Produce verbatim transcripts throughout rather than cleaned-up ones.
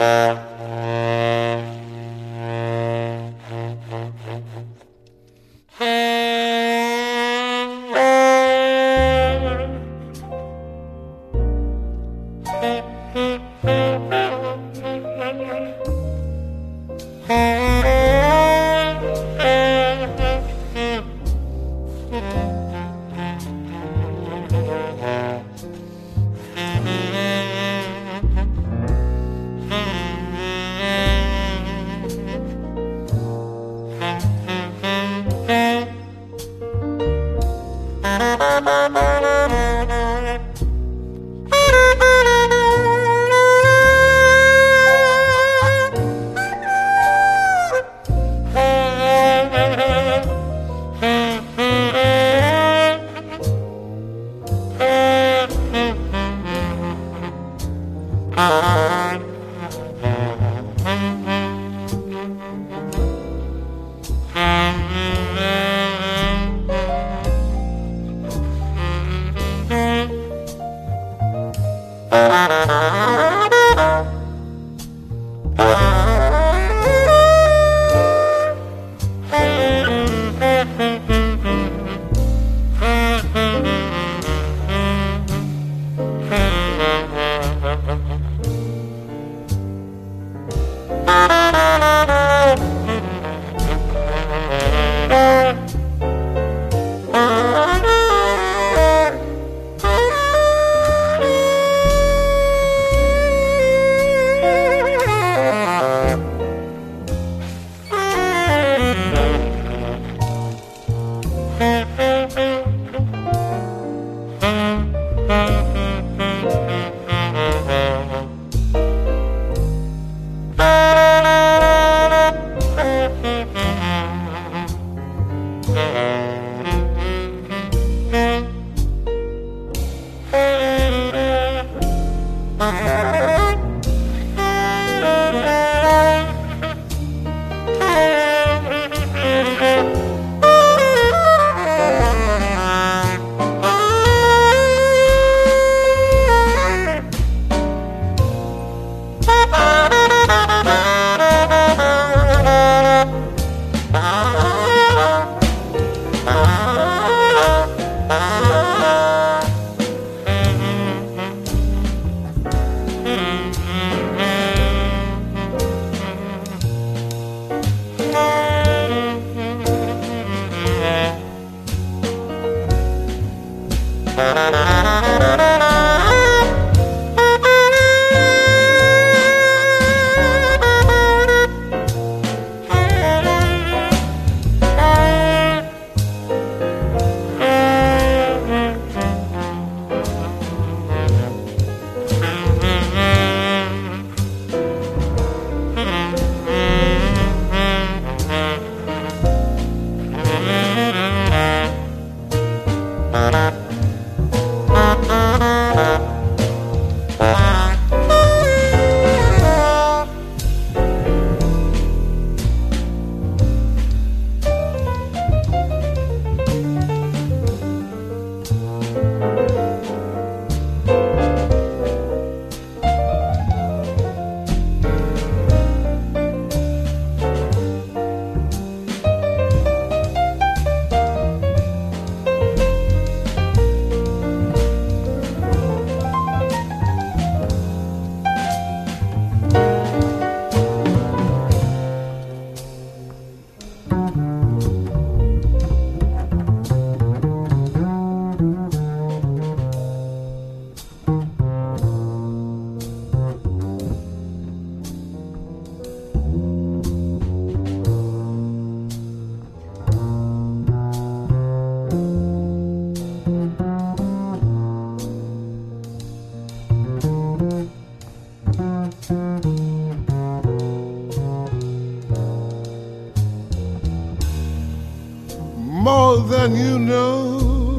More than you know,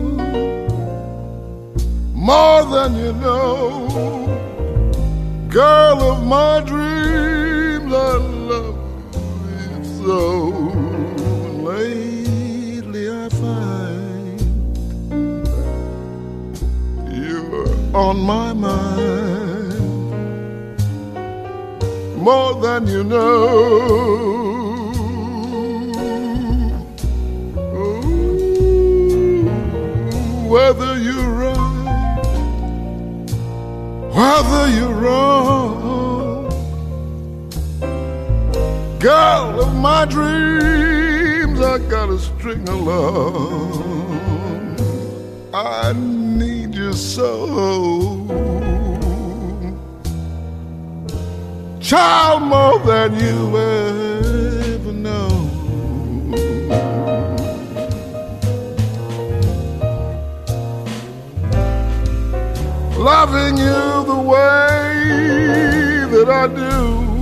more than you know, girl of my dreams, I love you so. Lately I find you're on my mind more than you know. Ooh, whether you're right, whether you're wrong, girl of my dreams, I got a string along. I need you so, child, more than you ever know. Loving you the way that I do,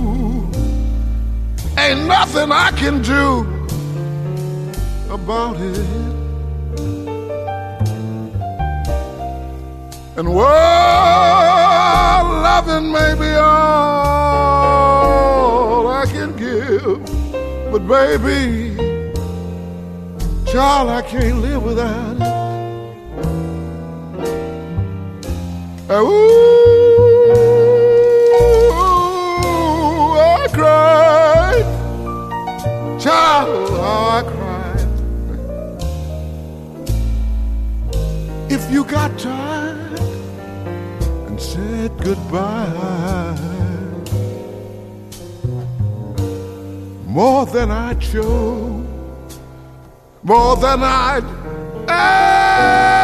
ain't nothing I can do about it. And world loving may be all I can give, but baby, child, I can't live without it. Ooh, I cried, child, how I cried. If you got tired and said goodbye, more than I'd show, more than I'd ever